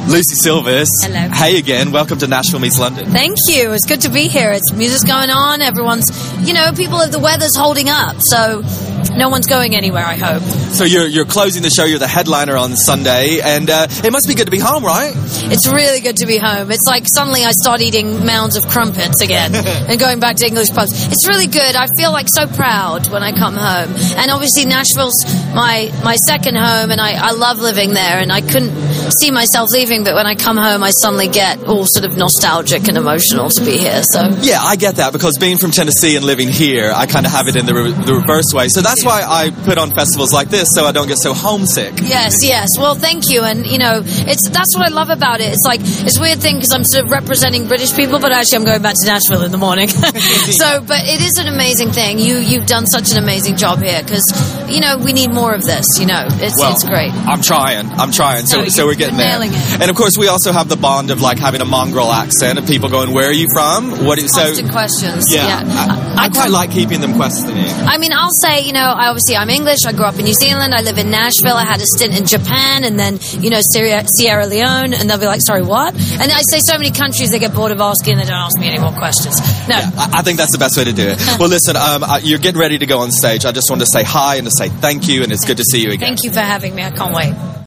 Lucy Silvis. Hello. Hey again. Welcome to Nashville Meets London. Thank you. It's good to be here. It's music's going on. Everyone's, the weather's holding up. So no one's going anywhere, I hope. So you're closing the show. You're the headliner on Sunday. And it must be good to be home, right? It's really good to be home. It's like suddenly I start eating mounds of crumpets again and going back to English pubs. It's really good. I feel like so proud when I come home. And obviously Nashville's my second home, and I love living there, and I couldn't see myself leaving, but when I come home I suddenly get all sort of nostalgic and emotional to be here. So yeah, I get that, because being from Tennessee and living here, I kind of have it in the reverse way. So that's why I put on festivals like this, so I don't get so homesick. Yes. Well, thank you. And that's what I love about it. It's like, it's a weird thing because I'm sort of representing British people, but actually I'm going back to Nashville in the morning. But it is an amazing thing. You've done such an amazing job here, because we need more of this. It's great. I'm trying. So we're getting there. Nailing it. And of course, we also have the bond of like having a mongrel accent, and people going, "Where are you from?" Constant questions. Yeah. I quite like keeping them questioning. I mean, I'll say, I'm English. I grew up in New Zealand. I live in Nashville. I had a stint in Japan, and then Sierra Leone, and they'll be like, "Sorry, what?" And I say so many countries, they get bored of asking, and they don't ask me any more questions. No, yeah, I think that's the best way to do it. Well, listen, you're getting ready to go on stage. I just wanted to say hi and to say thank you, and it's good to see you again. Thank you for having me. I can't wait.